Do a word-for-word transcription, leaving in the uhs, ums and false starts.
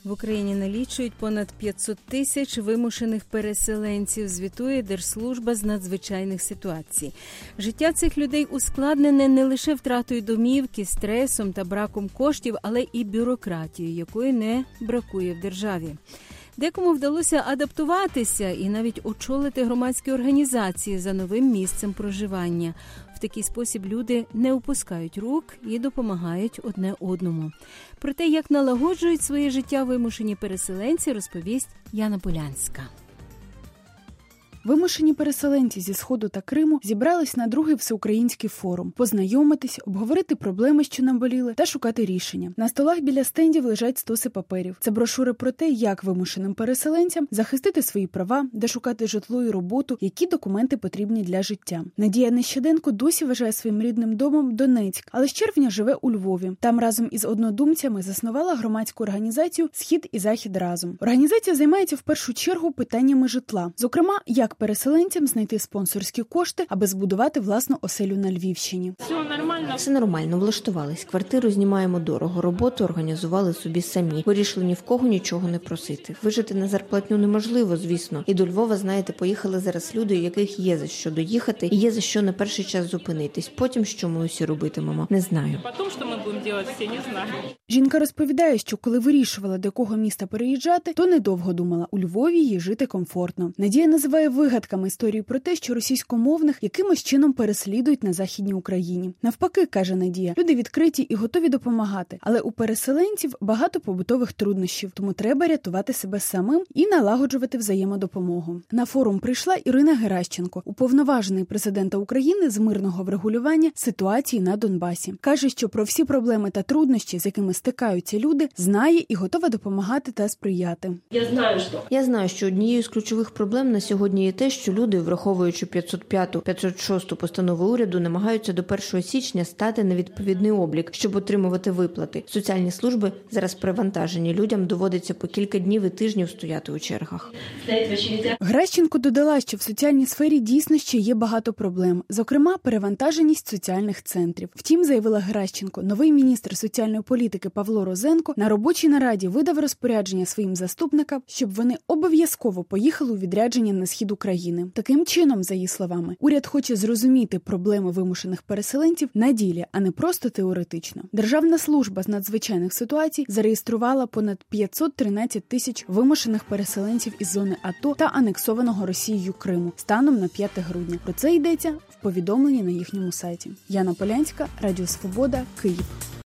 В Україні налічують понад п'ятсот тисяч вимушених переселенців, звітує Держслужба з надзвичайних ситуацій. Життя цих людей ускладнене не лише втратою домівки, стресом та браком коштів, але і бюрократією, якої не бракує в державі. Декому вдалося адаптуватися і навіть очолити громадські організації за новим місцем проживання. В такий спосіб люди не опускають рук і допомагають одне одному. Про те, як налагоджують своє життя вимушені переселенці, розповість Яна Полянська. Вимушені переселенці зі Сходу та Криму зібрались на другий всеукраїнський форум – познайомитись, обговорити проблеми, що наболіли, та шукати рішення. На столах біля стендів лежать стоси паперів. Це брошури про те, як вимушеним переселенцям захистити свої права, де шукати житло і роботу, які документи потрібні для життя. Надія Нещаденко досі вважає своїм рідним домом Донецьк, але з червня живе у Львові. Там разом із однодумцями заснувала громадську організацію «Схід і Захід разом». Організація займається в першу чергу питаннями житла. Зокрема, як переселенцям знайти спонсорські кошти, аби збудувати власну оселю на Львівщині. Все нормально. Все нормально, влаштувались. Квартиру знімаємо дорого, роботу організували собі самі. Вирішили ні в кого нічого не просити. Вижити на зарплатню неможливо, звісно. І до Львова, знаєте, поїхали зараз люди, у яких є за що доїхати і є за що на перший час зупинитись. Потім, що ми усі робитимемо, не знаю. Потім, що ми будемо робити, всі не знаю. Жінка розповідає, що коли вирішувала, до якого міста переїжджати, то недовго думала. У Львові їй жити комфортно. Надія називає вигадками історії про те, що російськомовних якимось чином переслідують на Західній Україні. Навпаки, каже Надія, люди відкриті і готові допомагати, але у переселенців багато побутових труднощів, тому треба рятувати себе самим і налагоджувати взаємодопомогу. На форум прийшла Ірина Геращенко, уповноважений президента України з мирного врегулювання ситуації на Донбасі. Каже, що про всі проблеми та труднощі, з якими стикаються люди, знає і готова допомагати та сприяти. Я знаю, що... Я знаю, що однією з ключових проблем на сьогодні є те, що люди, враховуючи п'ятсот п'яту - п'ятсот шосту постанови уряду, намагаються до першого січня стати на відповідний облік, щоб отримувати виплати. Соціальні служби зараз перевантажені. Людям доводиться по кілька днів і тижнів стояти у чергах. Геращенко додала, що в соціальній сфері дійсно ще є багато проблем, зокрема перевантаженість соціальних центрів. Втім, заявила Геращенко, новий міністр соціальної політики Павло Розенко на робочій нараді видав розпорядження своїм заступникам, щоб вони обов'язково поїхали у відрядження на схід України. Таким чином, за її словами, уряд хоче зрозуміти проблеми вимушених переселенців на ділі, а не просто теоретично. Державна служба з надзвичайних ситуацій зареєструвала понад п'ятсот тринадцять тисяч вимушених переселенців із зони АТО та анексованого Росією Криму станом на п'яте грудня. Про це йдеться в повідомленні на їхньому сайті. Яна Полянська, Радіо Свобода, Київ.